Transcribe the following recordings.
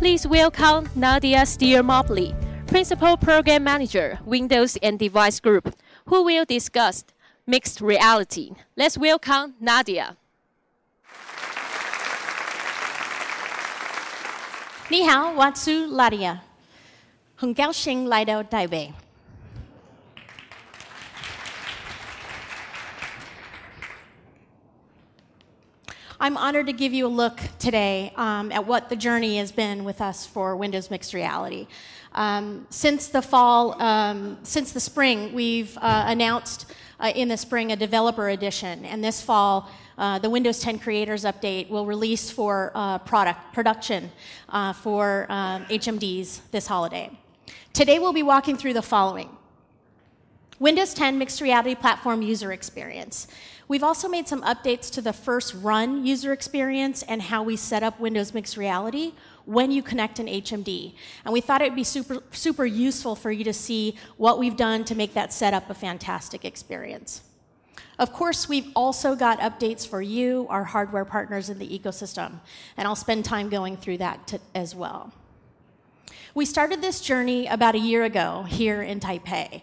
Please welcome Nadia Steer-Mobley, Principal Program Manager, Windows and Device Group, who will discuss mixed reality. Let's welcome Nadia. 你好，我是 Nadia， 很高兴来到台北。I'm honored to give you a look today at what the journey has been with us for Windows Mixed Reality. Since the spring, we've announced in the spring a developer edition, and this fall, the Windows 10 Creators Update will release for production for HMDs this holiday. Today, we'll be walking through the following. Windows 10 Mixed Reality Platform User Experience. We've also made some updates to the first run user experience and how we set up Windows Mixed Reality when you connect an HMD. And we thought it would be super useful for you to see what we've done to make that setup a fantastic experience. Of course, we've also got updates for you, our hardware partners in the ecosystem, and I'll spend time going through that as well. We started this journey about a year ago here in Taipei.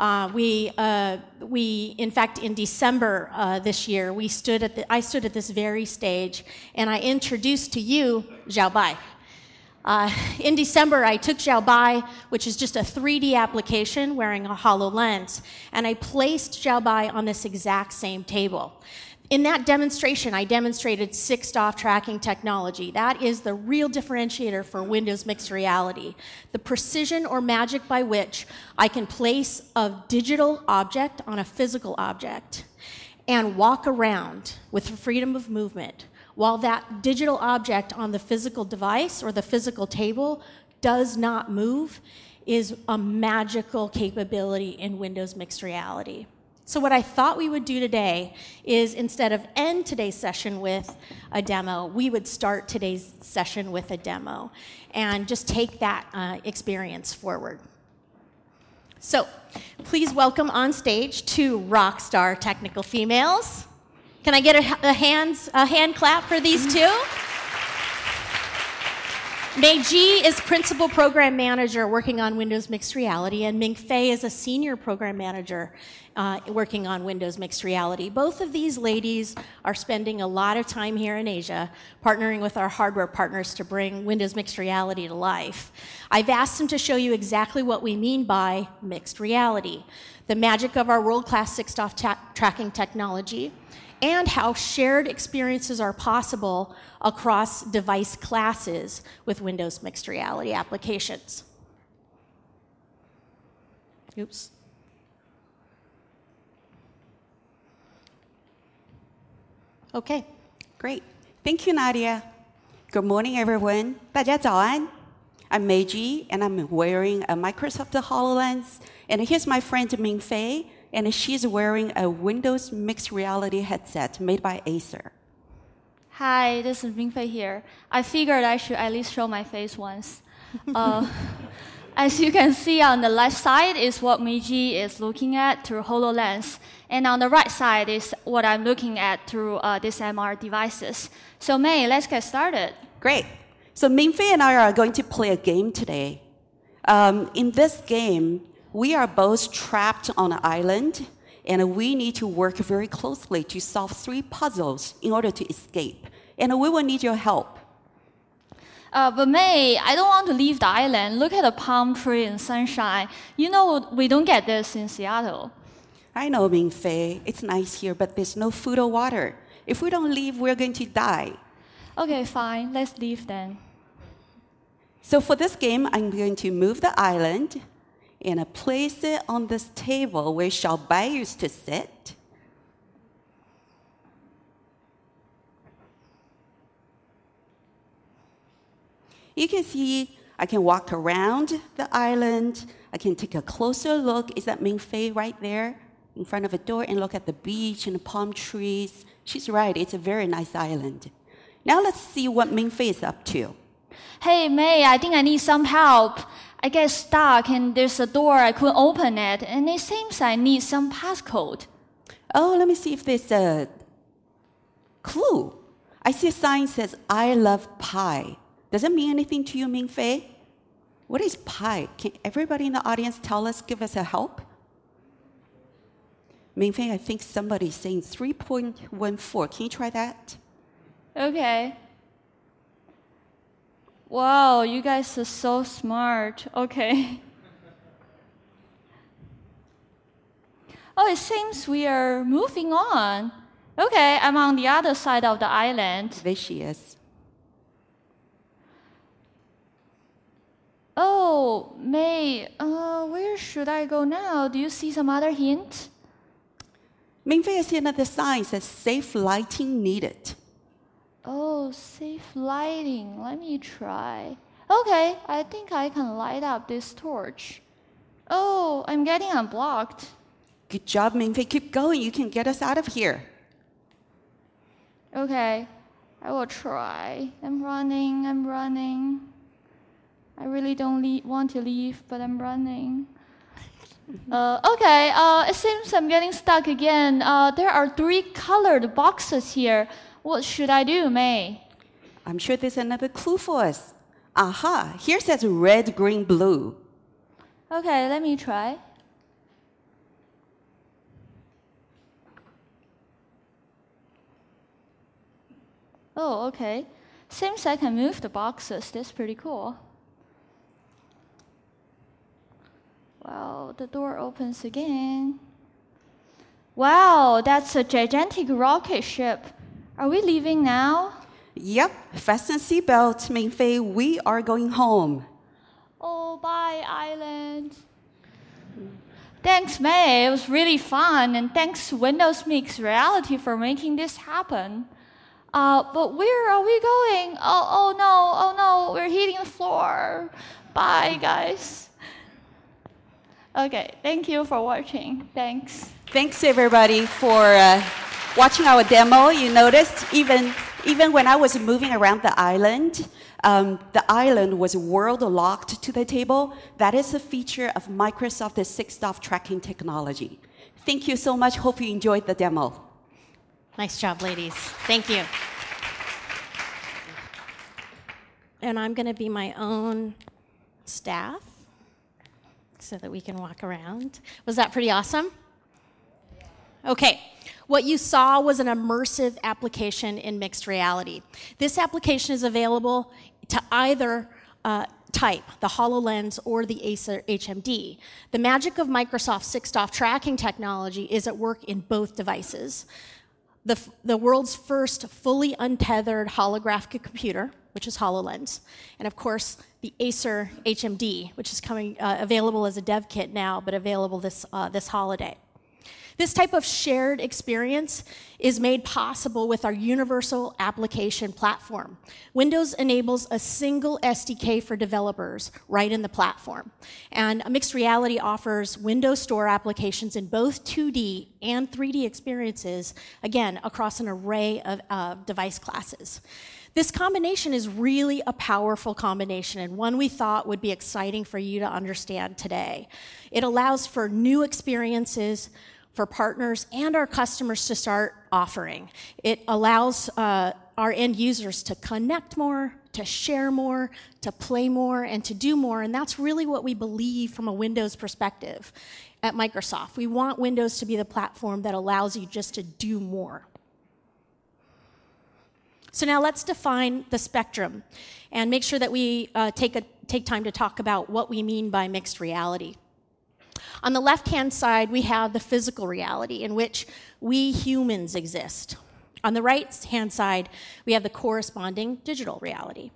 In fact, in December this year, I stood at this very stage, and I introduced to you Xiaobai. In December, I took Xiaobai, which is just a 3D application wearing a HoloLens, and I placed Xiaobai on this exact same table. In that demonstration, I demonstrated 6DoF tracking technology. That is the real differentiator for Windows Mixed Reality. The precision or magic by which I can place a digital object on a physical object and walk around with freedom of movement while that digital object on the physical device or the physical table does not move is a magical capability in Windows Mixed Reality. So what I thought we would do today is, instead of end today's session with a demo, we would start today's session with a demo and just take that experience forward. So please welcome on stage two rock star technical females. Can I get a hand clap for these two? Mei Ji is Principal Program Manager working on Windows Mixed Reality, and Ming Fei is a Senior Program Manager working on Windows Mixed Reality. Both of these ladies are spending a lot of time here in Asia, partnering with our hardware partners to bring Windows Mixed Reality to life. I've asked them to show you exactly what we mean by mixed reality, the magic of our world-class 6DoF tracking technology, and how shared experiences are possible across device classes with Windows Mixed Reality applications. Oops. Okay. Great. Thank you, Nadia. Good morning, everyone. 大家早安. I'm Mei Ji, and I'm wearing a Microsoft HoloLens. And here's my friend Ming Fei, and she's wearing a Windows Mixed Reality headset made by Acer. Hi, this is Ming Fei here. I figured I should at least show my face once. As you can see on the left side is what Mei Ji is looking at through HoloLens. And on the right side is what I'm looking at through these MR devices. So Mei, let's get started. Great. So Ming Fei and I are going to play a game today. In this game, we are both trapped on an island, and we need to work very closely to solve 3 puzzles in order to escape. And we will need your help. But Mei, I don't want to leave the island. Look at the palm tree and sunshine. You know we don't get this in Seattle. I know, Ming Fei. It's nice here, but there's no food or water. If we don't leave, we're going to die. Okay, fine. Let's leave then. So for this game, I'm going to move the island and place it on this table where Xiaobai used to sit. You can see I can walk around the island. I can take a closer look. Is that Ming Fei right there in front of a door and look at the beach and the palm trees? She's right. It's a very nice island. Now let's see what Ming Fei is up to. Hey, Mei, I think I need some help. I get stuck and there's a door, I couldn't open it, and it seems I need some passcode. Oh, let me see if there's a clue. I see a sign that says, I love pie. Does it mean anything to you, Mingfei? What is pi? Can everybody in the audience tell us, give us a help? Mingfei, I think somebody's saying 3.14. Can you try that? Okay. Wow, you guys are so smart. Okay. Oh, it seems we are moving on. Okay, I'm on the other side of the island. There she is. Oh, May, where should I go now? Do you see some other hint? Mingfei, I see another sign says safe lighting needed. Oh, safe lighting. Let me try. Okay, I think I can light up this torch. Oh, I'm getting unblocked. Good job, Mingfei. Keep going. You can get us out of here. Okay, I will try. I'm running. I really don't want to leave, but I'm running. Okay, it seems I'm getting stuck again. There are 3 colored boxes here. What should I do, May? I'm sure there's another clue for us. Aha, here says red, green, blue. Okay, let me try. Oh, okay. Seems I can move the boxes. That's pretty cool. Wow, the door opens again. Wow, that's a gigantic rocket ship. Are we leaving now? Yep, fasten seatbelt, Mingfei. We are going home. Oh, bye, island. Thanks, May. It was really fun, and thanks to Windows Mixed Reality for making this happen. But where are we going? Oh no, we're hitting the floor. Bye, guys. Okay, thank you for watching. Thanks. Thanks, everybody, for watching our demo. You noticed even when I was moving around the island was world locked to the table. That is a feature of Microsoft's 6DoF tracking technology. Thank you so much. Hope you enjoyed the demo. Nice job, ladies. Thank you. And I'm going to be my own staff so that we can walk around. Was that pretty awesome? Okay. What you saw was an immersive application in mixed reality. This application is available to either type, the HoloLens or the Acer HMD. The magic of Microsoft's 6DoF tracking technology is at work in both devices. The world's first fully untethered holographic computer, which is HoloLens, and of course the Acer HMD, which is coming available as a dev kit now, but available this holiday. This type of shared experience is made possible with our universal application platform. Windows enables a single SDK for developers right in the platform. And Mixed Reality offers Windows Store applications in both 2D and 3D experiences, again, across an array of device classes. This combination is really a powerful combination and one we thought would be exciting for you to understand today. It allows for new experiences for partners and our customers to start offering. It allows our end users to connect more, to share more, to play more, and to do more, and that's really what we believe from a Windows perspective at Microsoft. We want Windows to be the platform that allows you just to do more. So now let's define the spectrum and make sure that we take time to talk about what we mean by mixed reality. On the left-hand side, we have the physical reality in which we humans exist. On the right-hand side, we have the corresponding digital reality.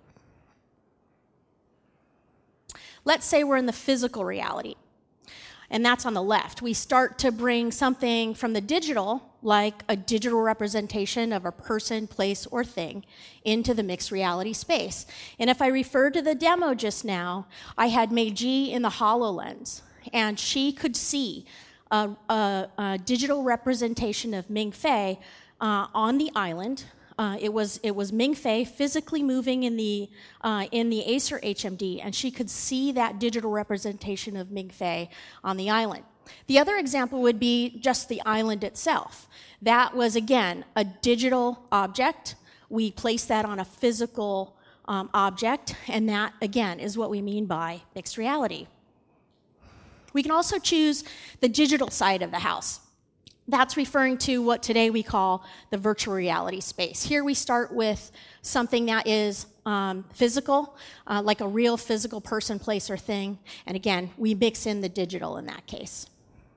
Let's say we're in the physical reality, and that's on the left. We start to bring something from the digital, like a digital representation of a person, place, or thing, into the mixed reality space. And if I refer to the demo just now, I had Meiji in the HoloLens, and she could see a digital representation of Mingfei on the island. It was Mingfei physically moving in the Acer HMD, and she could see that digital representation of Mingfei on the island. The other example would be just the island itself. That was, again, a digital object. We placed that on a physical object, and that, again, is what we mean by mixed reality. We can also choose the digital side of the house. That's referring to what today we call the virtual reality space. Here we start with something that is physical, like a real physical person, place, or thing. And again, we mix in the digital in that case.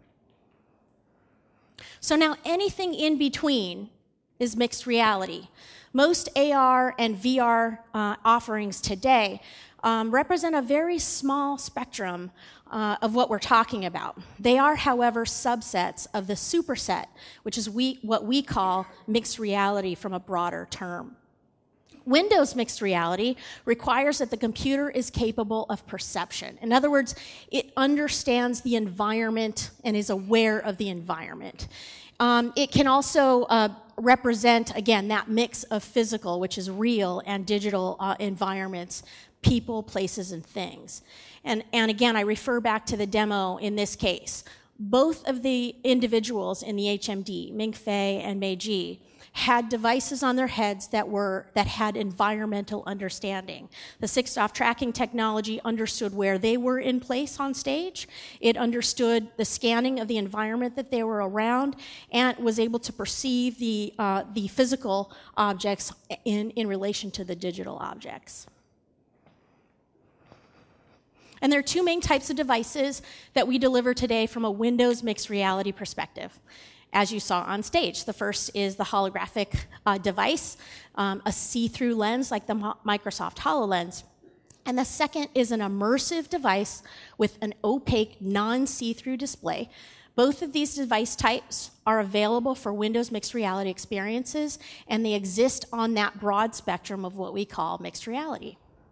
So now anything in between is mixed reality. Most AR and VR offerings today represent a very small spectrum of what we're talking about. They are, however, subsets of the superset, which is what we call mixed reality from a broader term. Windows mixed reality requires that the computer is capable of perception. In other words, it understands the environment and is aware of the environment. It can also represent, again, that mix of physical, which is real, and digital environments, people, places, and things. And again, I refer back to the demo in this case. Both of the individuals in the HMD, Ming-Fei and Meiji, had devices on their heads that had environmental understanding. The 6DoF tracking technology understood where they were in place on stage. It understood the scanning of the environment that they were around, and was able to perceive the physical objects in relation to the digital objects. And there are two main types of devices that we deliver today from a Windows mixed reality perspective, as you saw on stage. The first is the holographic device, a see-through lens like the Microsoft HoloLens. And the second is an immersive device with an opaque, non-see-through display. Both of these device types are available for Windows mixed reality experiences, and they exist on that broad spectrum of what we call mixed reality.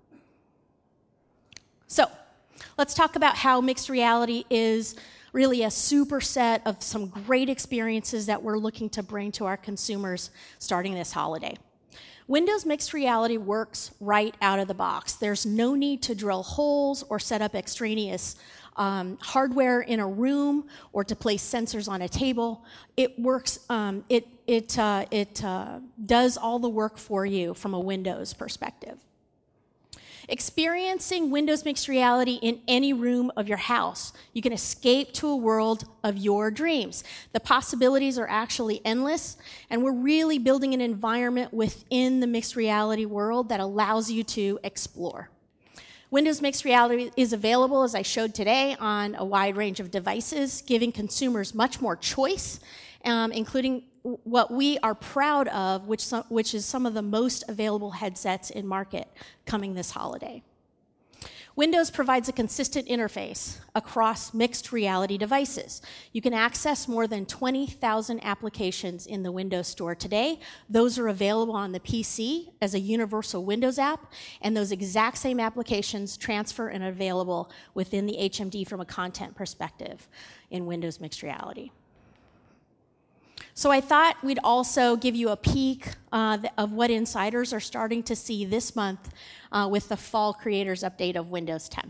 So, let's talk about how mixed reality is really a superset of some great experiences that we're looking to bring to our consumers starting this holiday. Windows mixed reality works right out of the box. There's no need to drill holes or set up extraneous hardware in a room or to place sensors on a table. It works, it does all the work for you from a Windows perspective. Experiencing Windows mixed reality in any room of your house, you can escape to a world of your dreams. The possibilities are actually endless, and we're really building an environment within the mixed reality world that allows you to explore. Windows mixed reality is available, as I showed today, on a wide range of devices, giving consumers much more choice, including what we are proud of, which is some of the most available headsets in market coming this holiday. Windows provides a consistent interface across mixed reality devices. You can access more than 20,000 applications in the Windows Store today. Those are available on the PC as a universal Windows app, and those exact same applications transfer and are available within the HMD from a content perspective in Windows mixed reality. So I thought we'd also give you a peek of what insiders are starting to see this month with the Fall Creators Update of Windows 10.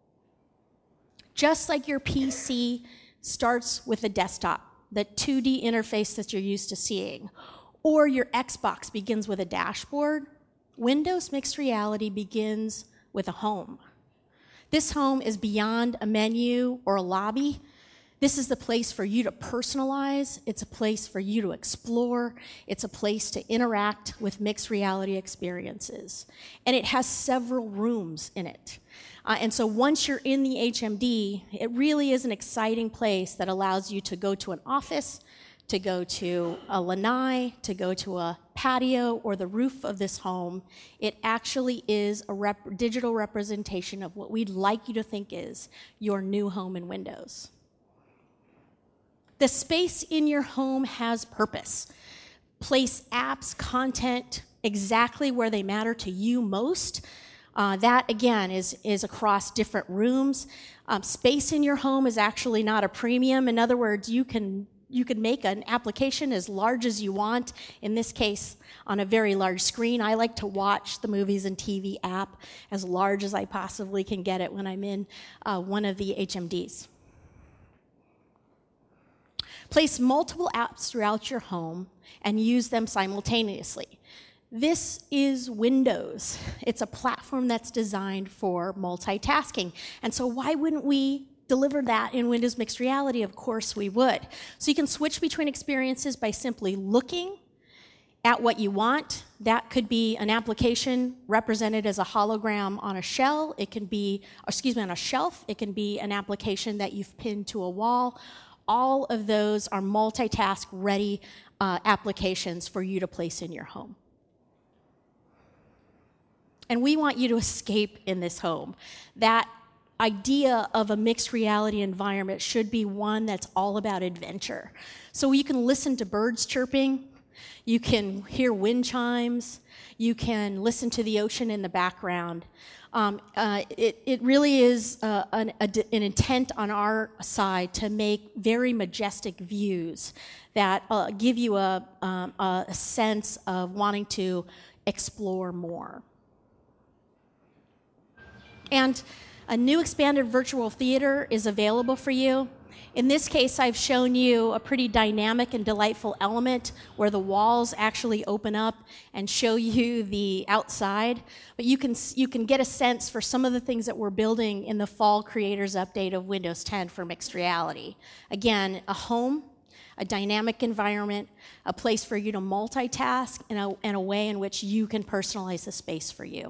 Just like your PC starts with a desktop, the 2D interface that you're used to seeing, or your Xbox begins with a dashboard, Windows mixed reality begins with a home. This home is beyond a menu or a lobby. This is the place for you to personalize. It's a place for you to explore. It's a place to interact with mixed reality experiences. And it has several rooms in it. And so once you're in the HMD, it really is an exciting place that allows you to go to an office, to go to a lanai, to go to a patio or the roof of this home. It actually is a digital representation of what we'd like you to think is your new home in Windows. The space in your home has purpose. Place apps, content, exactly where they matter to you most. That, again, is across different rooms. Space in your home is actually not a premium. In other words, you can make an application as large as you want, in this case, on a very large screen. I like to watch the movies and TV app as large as I possibly can get it when I'm in one of the HMDs. Place multiple apps throughout your home and use them simultaneously. This is Windows. It's a platform that's designed for multitasking. And so why wouldn't we deliver that in Windows Mixed Reality? Of course we would. So you can switch between experiences by simply looking at what you want. That could be an application represented as a hologram on a shell. It can be, on a shelf. It can be an application that you've pinned to a wall. All of those are multitask ready applications for you to place in your home. And we want you to escape in this home. That idea of a mixed reality environment should be one that's all about adventure. So you can listen to birds chirping, you can hear wind chimes, you can listen to the ocean in the background. It really is an intent on our side to make very majestic views that give you a sense of wanting to explore more. And a new expanded virtual theater is available for you. In this case, I've shown you a pretty dynamic and delightful element where the walls actually open up and show you the outside. But you can get a sense for some of the things that we're building in the fall creators update of Windows 10 for mixed reality. Again, a home, a dynamic environment, a place for you to multitask, and a way in which you can personalize the space for you.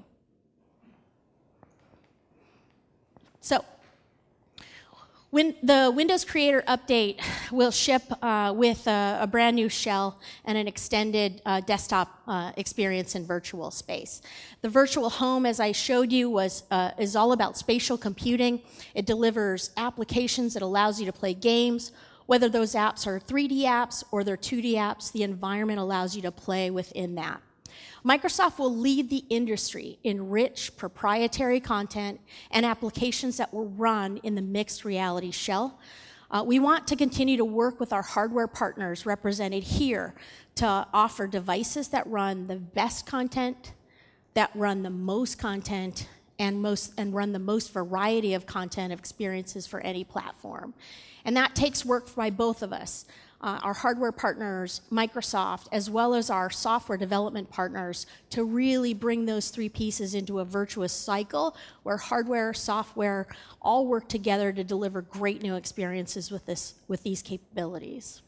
So, when the Windows Creator Update will ship with a brand new shell and an extended desktop experience in virtual space. The virtual home, as I showed you, is all about spatial computing. It delivers applications that allows you to play games. Whether those apps are 3D apps or they're 2D apps, the environment allows you to play within that. Microsoft will lead the industry in rich proprietary content and applications that will run in the mixed reality shell. We want to continue to work with our hardware partners represented here to offer devices that run the best content, that run the most content, and run the most variety of content experiences for any platform. And that takes work by both of us. Our hardware partners, Microsoft, as well as our software development partners, to really bring those three pieces into a virtuous cycle where hardware, software all work together to deliver great new experiences with these capabilities.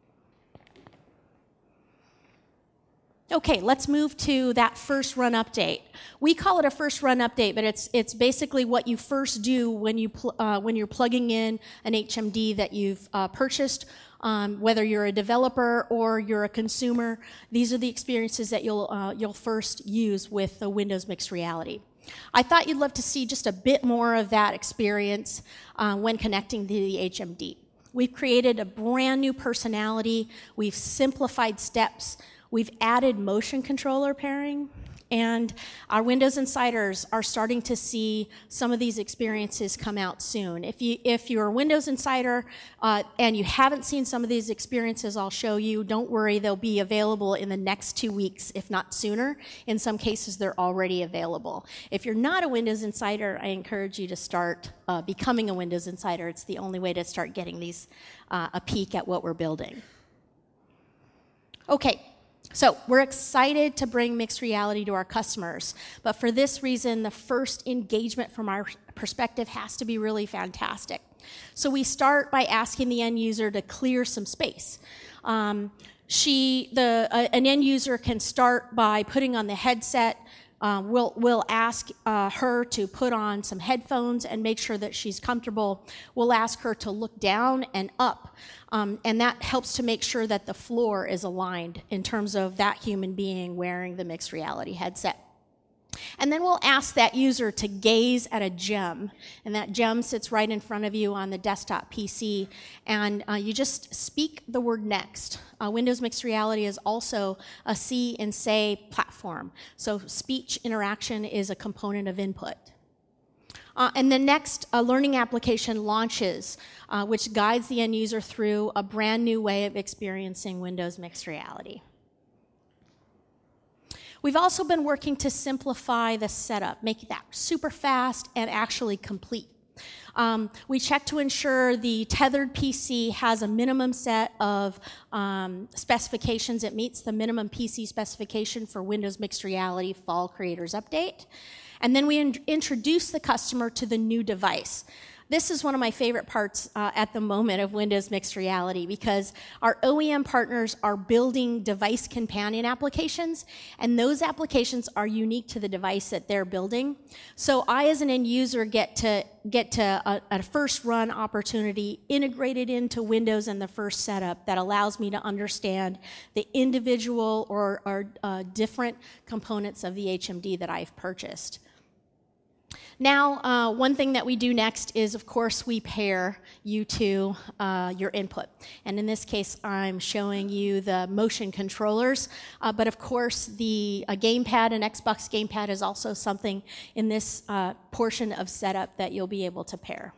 Okay, let's move to that first run update. We call it a first run update, but it's basically what you first do when you're plugging in an HMD that you've purchased. Whether you're a developer or you're a consumer, these are the experiences that you'll first use with the Windows Mixed Reality. I thought you'd love to see just a bit more of that experience when connecting to the HMD. We've created a brand new personality. We've simplified steps. We've added motion controller pairing, and our Windows Insiders are starting to see some of these experiences come out soon. If you're a Windows Insider and you haven't seen some of these experiences I'll show you, don't worry, they'll be available in the next 2 weeks, if not sooner. In some cases, they're already available. If you're not a Windows Insider, I encourage you to start becoming a Windows Insider. It's the only way to start getting these a peek at what we're building. Okay. So we're excited to bring mixed reality to our customers, but for this reason, the first engagement from our perspective has to be really fantastic. So we start by asking the end user to clear some space. An end user can start by putting on the headset. We'll ask her to put on some headphones and make sure that she's comfortable. We'll ask her to look down and up, and that helps to make sure that the floor is aligned in terms of that human being wearing the mixed reality headset. And then we'll ask that user to gaze at a gem, and that gem sits right in front of you on the desktop PC, and you just speak the word next. Windows Mixed Reality is also a see and say platform, so speech interaction is a component of input. And the next learning application launches, which guides the end user through a brand new way of experiencing Windows Mixed Reality. We've also been working to simplify the setup, make that super fast and actually complete. We check to ensure the tethered PC has a minimum set of specifications. It meets the minimum PC specification for Windows Mixed Reality Fall Creators Update. And then we introduce the customer to the new device. This is one of my favorite parts at the moment of Windows Mixed Reality, because our OEM partners are building device companion applications, and those applications are unique to the device that they're building. So I, as an end user, get to a first run opportunity integrated into Windows in the first setup that allows me to understand the individual or different components of the HMD that I've purchased. Now, one thing that we do next is, of course, we pair you to your input. And in this case, I'm showing you the motion controllers. But of course, the gamepad and Xbox gamepad is also something in this portion of setup that you'll be able to pair.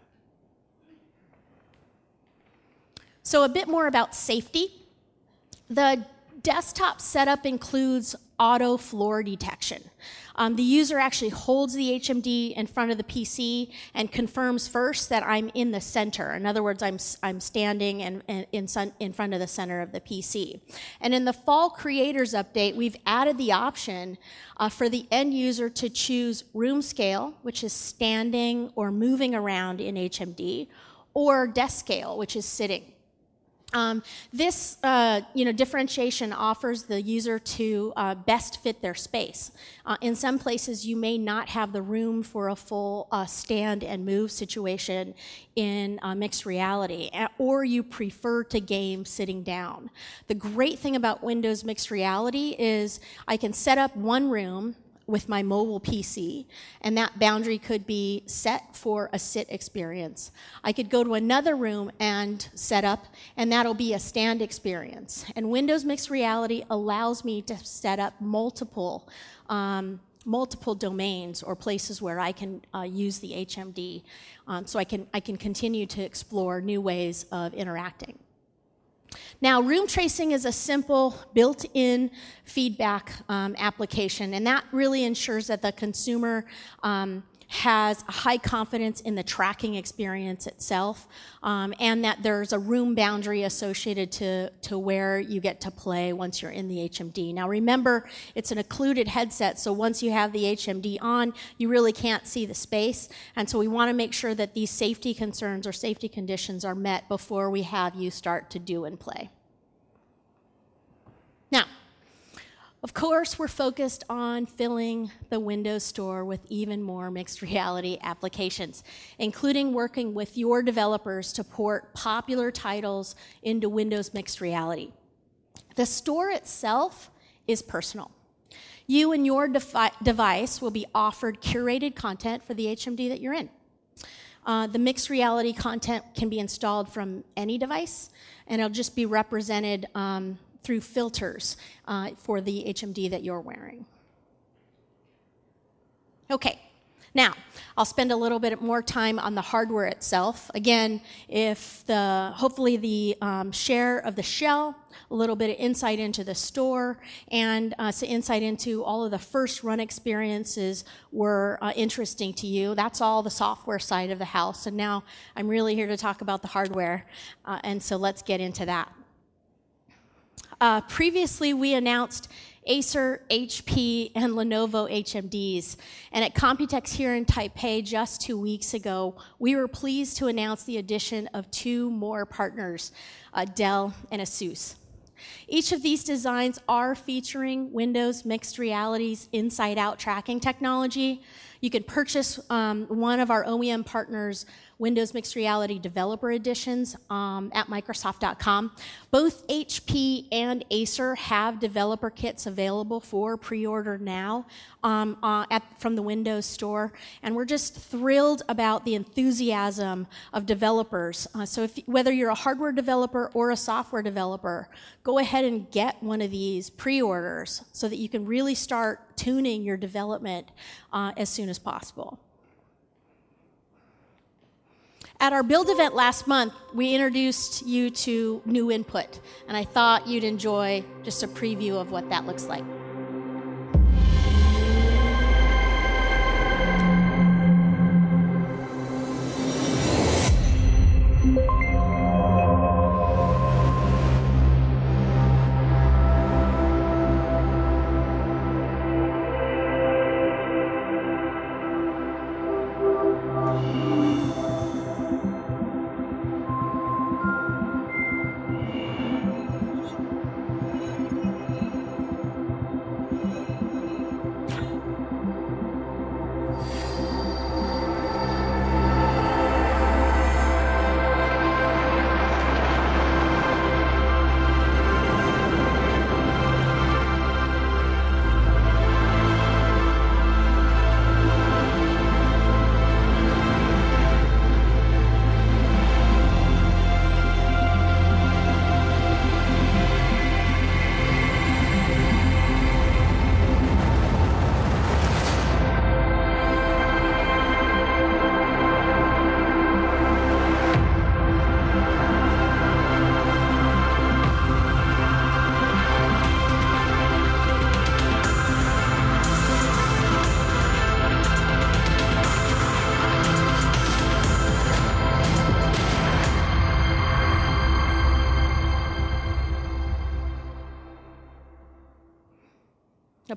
So a bit more about safety. The desktop setup includes auto floor detection. The user actually holds the HMD in front of the PC and confirms first that I'm in the center. In other words, I'm standing in front of the center of the PC. And in the Fall Creators Update, we've added the option for the end user to choose room scale, which is standing or moving around in HMD, or desk scale, which is sitting. This differentiation offers the user to best fit their space. In some places, you may not have the room for a full stand and move situation in mixed reality, or you prefer to game sitting down. The great thing about Windows Mixed Reality is I can set up one room with my mobile PC, and that boundary could be set for a sit experience. I could go to another room and set up, and that'll be a stand experience. And Windows Mixed Reality allows me to set up multiple domains or places where I can use the HMD, so I can continue to explore new ways of interacting. Now, room tracing is a simple built-in feedback application, and that really ensures that the consumer has high confidence in the tracking experience itself, and that there's a room boundary associated to where you get to play once you're in the HMD. Now remember, it's an occluded headset, so once you have the HMD on, you really can't see the space, and so we want to make sure that these safety concerns or safety conditions are met before we have you start to do and play. Now, of course, we're focused on filling the Windows Store with even more mixed reality applications, including working with your developers to port popular titles into Windows Mixed Reality. The store itself is personal. You and your device will be offered curated content for the HMD that you're in. The mixed reality content can be installed from any device, and it'll just be represented through filters for the HMD that you're wearing. Okay, now I'll spend a little bit more time on the hardware itself. Again, hopefully the share of the shell, a little bit of insight into the store, and some insight into all of the first run experiences were interesting to you. That's all the software side of the house, and now I'm really here to talk about the hardware, and so let's get into that. Previously, we announced Acer, HP, and Lenovo HMDs. And at Computex here in Taipei just 2 weeks ago, we were pleased to announce the addition of 2 more partners, Dell and ASUS. Each of these designs are featuring Windows Mixed Reality's inside-out tracking technology. You can purchase one of our OEM partners' Windows Mixed Reality Developer Editions at Microsoft.com. Both HP and Acer have developer kits available for pre-order now from the Windows Store, and we're just thrilled about the enthusiasm of developers. So whether you're a hardware developer or a software developer, go ahead and get one of these pre-orders so that you can really start tuning your development as soon as possible. At our build event last month, we introduced you to New Input, and I thought you'd enjoy just a preview of what that looks like.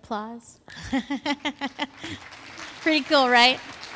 applause. Pretty cool, right?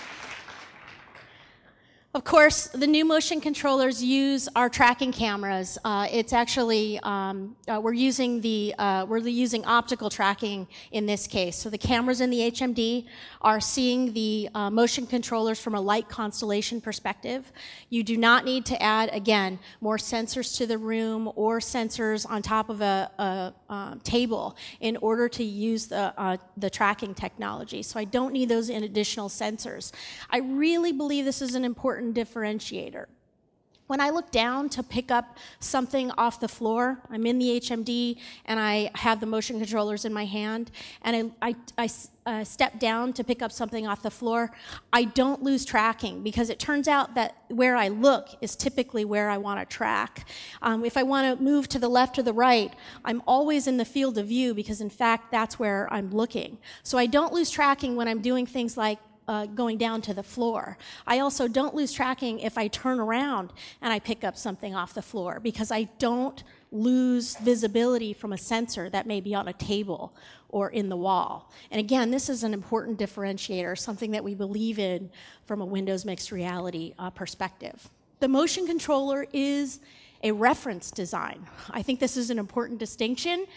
Of course, the new motion controllers use our tracking cameras. It's actually we're using optical tracking in this case. So the cameras in the HMD are seeing the motion controllers from a light constellation perspective. You do not need to add, again, more sensors to the room or sensors on top of a table in order to use the tracking technology. So I don't need those additional sensors. I really believe this is an important differentiator. When I look down to pick up something off the floor, I'm in the HMD and I have the motion controllers in my hand, and I step down to pick up something off the floor, I don't lose tracking because it turns out that where I look is typically where I want to track. If I want to move to the left or the right, I'm always in the field of view because in fact that's where I'm looking. So I don't lose tracking when I'm doing things like going down to the floor. I also don't lose tracking if I turn around and I pick up something off the floor because I don't lose visibility from a sensor that may be on a table or in the wall. And again, this is an important differentiator, something that we believe in from a Windows mixed reality perspective. The motion controller is a reference design. I think this is an important distinction.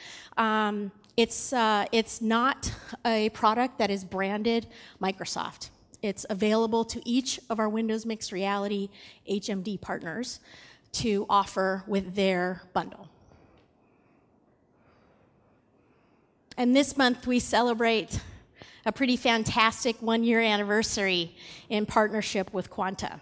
It's not a product that is branded Microsoft. It's available to each of our Windows Mixed Reality HMD partners to offer with their bundle. And this month we celebrate a pretty fantastic one-year anniversary in partnership with Quanta.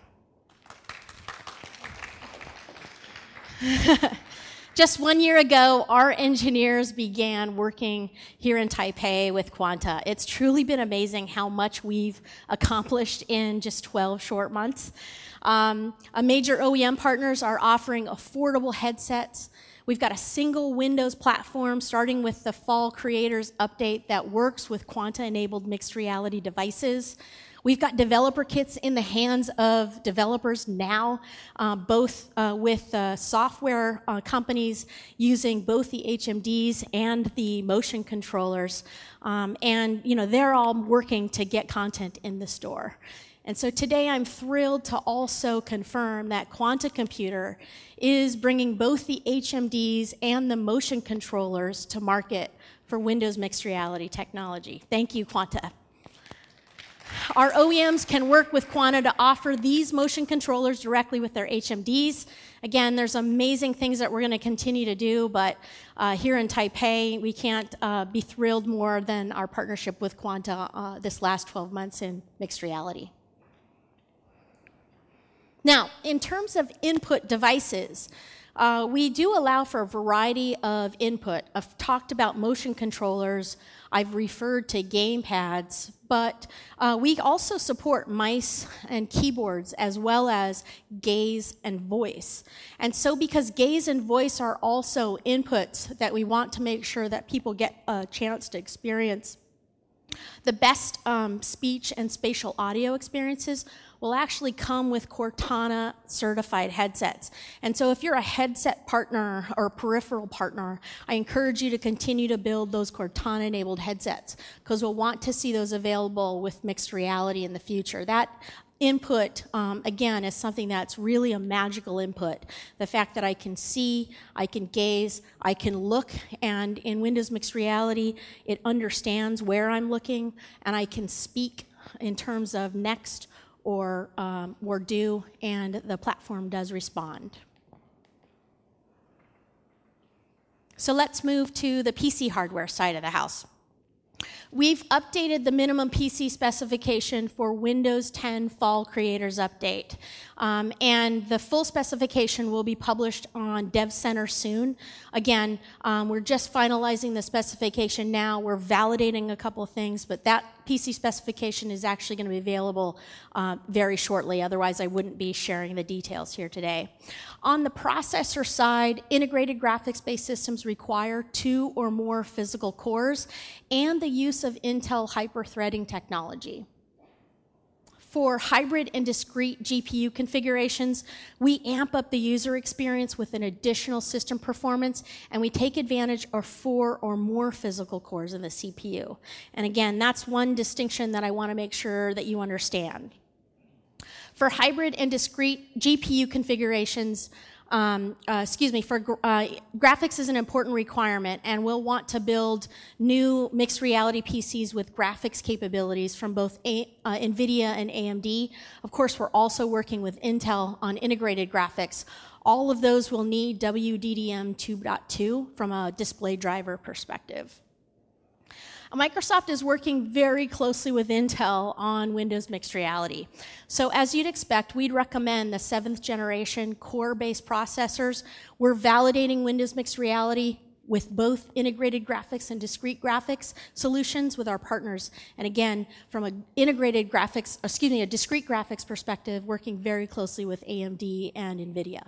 Just 1 year ago, our engineers began working here in Taipei with Quanta. It's truly been amazing how much we've accomplished in just 12 short months. Major OEM partners are offering affordable headsets. We've got a single Windows platform starting with the Fall Creators Update that works with Quanta-enabled mixed reality devices. We've got developer kits in the hands of developers now, both with software companies using both the HMDs and the motion controllers. And they're all working to get content in the store. And so today I'm thrilled to also confirm that Quanta Computer is bringing both the HMDs and the motion controllers to market for Windows mixed reality technology. Thank you, Quanta. Our OEMs can work with Quanta to offer these motion controllers directly with their HMDs. Again, there's amazing things that we're going to continue to do, but here in Taipei, we can't be thrilled more than our partnership with Quanta this last 12 months in mixed reality. Now, in terms of input devices, we do allow for a variety of input. I've talked about motion controllers. I've referred to gamepads, but we also support mice and keyboards as well as gaze and voice. And so because gaze and voice are also inputs that we want to make sure that people get a chance to experience, the best speech and spatial audio experiences will actually come with Cortana certified headsets. And so if you're a headset partner or peripheral partner, I encourage you to continue to build those Cortana enabled headsets because we'll want to see those available with mixed reality in the future. That input, again, is something that's really a magical input. The fact that I can see, I can gaze, I can look, and in Windows Mixed Reality, it understands where I'm looking, and I can speak in terms of next or do, and the platform does respond. So let's move to the PC hardware side of the house. We've updated the minimum PC specification for Windows 10 Fall Creators Update. And the full specification will be published on Dev Center soon. Again, we're just finalizing the specification now. We're validating a couple of things, but that PC specification is actually going to be available very shortly. Otherwise, I wouldn't be sharing the details here today. On the processor side, integrated graphics-based systems require 2 or more physical cores and the use of Intel hyper-threading technology. For hybrid and discrete GPU configurations, we amp up the user experience with an additional system performance, and we take advantage of 4 or more physical cores in the CPU. And again, that's one distinction that I want to make sure that you understand. For hybrid and discrete GPU configurations, graphics is an important requirement, and we'll want to build new mixed reality PCs with graphics capabilities from both NVIDIA and AMD. Of course, we're also working with Intel on integrated graphics. All of those will need WDDM 2.2 from a display driver perspective. Microsoft is working very closely with Intel on Windows Mixed Reality. So as you'd expect, we'd recommend the 7th generation core-based processors. We're validating Windows Mixed Reality with both integrated graphics and discrete graphics solutions with our partners. And again, from a discrete graphics perspective, working very closely with AMD and NVIDIA.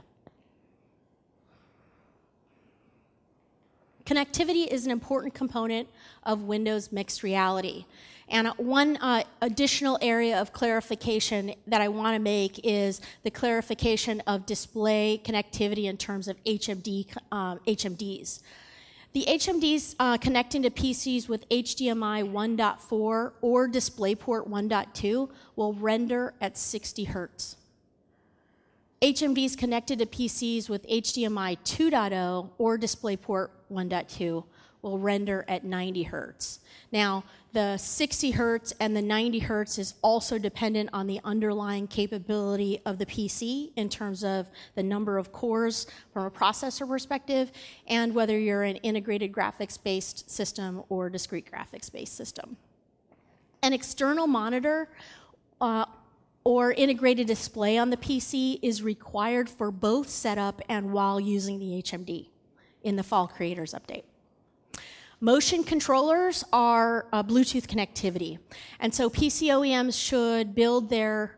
Connectivity is an important component of Windows Mixed Reality. And one additional area of clarification that I want to make is the clarification of display connectivity in terms of HMDs. The HMDs connecting to PCs with HDMI 1.4 or DisplayPort 1.2 will render at 60 Hertz. HMDs connected to PCs with HDMI 2.0 or DisplayPort 1.2 will render at 90 Hertz. Now, the 60 Hertz and the 90 Hertz is also dependent on the underlying capability of the PC in terms of the number of cores from a processor perspective and whether you're an integrated graphics-based system or discrete graphics-based system. An external monitor or integrated display on the PC is required for both setup and while using the HMD in the Fall Creators Update. Motion controllers are Bluetooth connectivity, and so PC OEMs should build their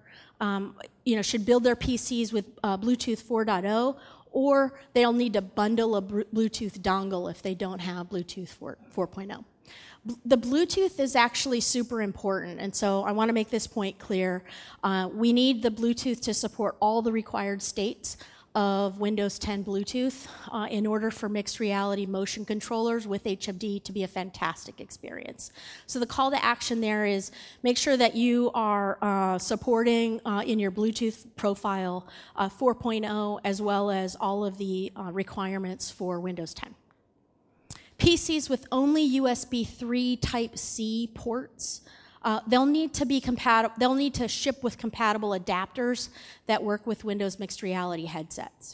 PCs with Bluetooth 4.0, or they'll need to bundle a Bluetooth dongle if they don't have Bluetooth 4.0. The Bluetooth is actually super important, and so I want to make this point clear. We need the Bluetooth to support all the required states of Windows 10 Bluetooth in order for mixed reality motion controllers with HMD to be a fantastic experience. So the call to action there is make sure that you are supporting in your Bluetooth profile 4.0 as well as all of the requirements for Windows 10. PCs with only USB 3 Type-C ports, they'll need to ship with compatible adapters that work with Windows Mixed Reality headsets.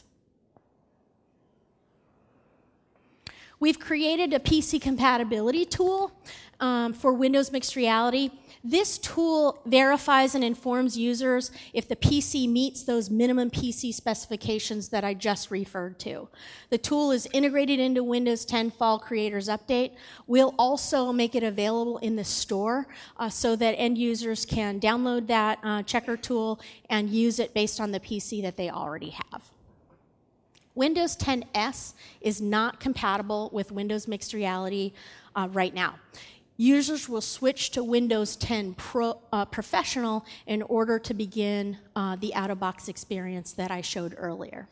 We've created a PC compatibility tool for Windows Mixed Reality. This tool verifies and informs users if the PC meets those minimum PC specifications that I just referred to. The tool is integrated into Windows 10 Fall Creators Update. We'll also make it available in the store so that end users can download that checker tool and use it based on the PC that they already have. Windows 10S is not compatible with Windows Mixed Reality right now. Users will switch to Windows 10 Professional in order to begin the out-of-box experience that I showed earlier.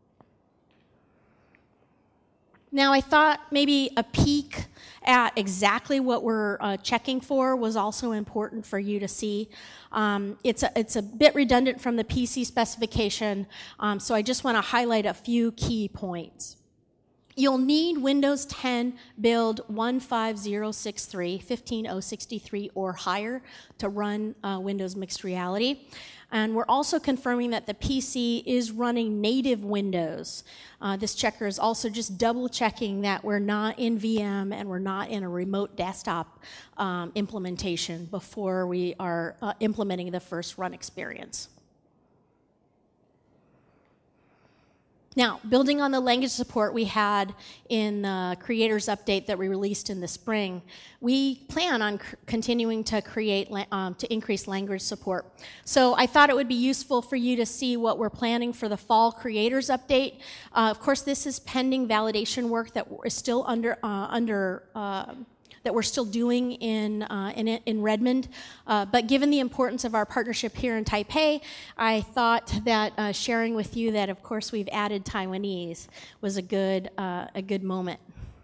Now, I thought maybe a peek at exactly what we're checking for was also important for you to see. It's a bit redundant from the PC specification, so I just want to highlight a few key points. You'll need Windows 10 build 15063 or higher to run Windows Mixed Reality. And we're also confirming that the PC is running native Windows. This checker is also just double checking that we're not in VM and we're not in a remote desktop implementation before we are implementing the first run experience. Now, building on the language support we had in the Creators Update that we released in the spring, we plan on continuing to increase language support. So I thought it would be useful for you to see what we're planning for the Fall Creators Update. Of course, this is pending validation work that is still that that we're still doing in Redmond. But given the importance of our partnership here in Taipei, I thought that sharing with you that, of course, we've added Taiwanese was a good moment.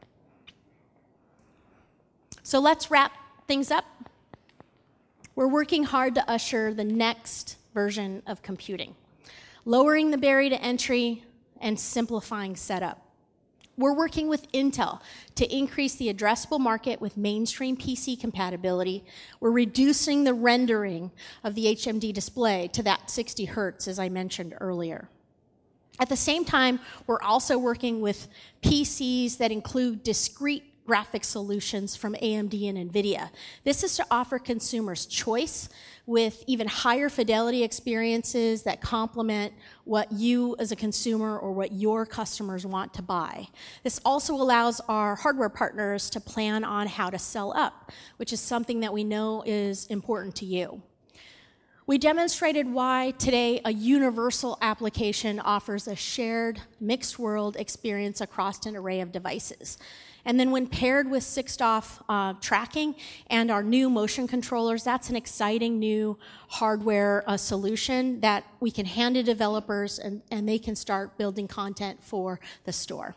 So let's wrap things up. We're working hard to usher the next version of computing, lowering the barrier to entry and simplifying setup. We're working with Intel to increase the addressable market with mainstream PC compatibility. We're reducing the rendering of the HMD display to that 60 hertz, as I mentioned earlier. At the same time, we're also working with PCs that include discrete graphic solutions from AMD and NVIDIA. This is to offer consumers choice with even higher fidelity experiences that complement what you as a consumer or what your customers want to buy. This also allows our hardware partners to plan on how to sell up, which is something that we know is important to you. We demonstrated why today a universal application offers a shared mixed world experience across an array of devices. And then when paired with 6DoF tracking and our new motion controllers, that's an exciting new hardware solution that we can hand to developers and they can start building content for the store.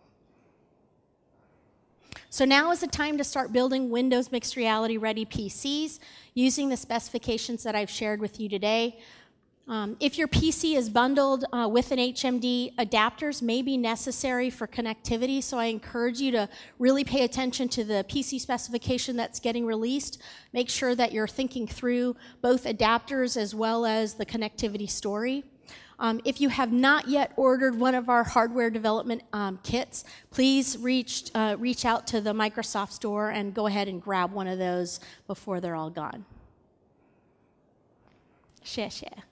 So now is the time to start building Windows Mixed Reality ready PCs using the specifications that I've shared with you today. If your PC is bundled with an HMD, adapters may be necessary for connectivity, so I encourage you to really pay attention to the PC specification that's getting released. Make sure that you're thinking through both adapters as well as the connectivity story. If you have not yet ordered one of our hardware development kits, please reach out to the Microsoft Store and go ahead and grab one of those before they're all gone. 谢谢。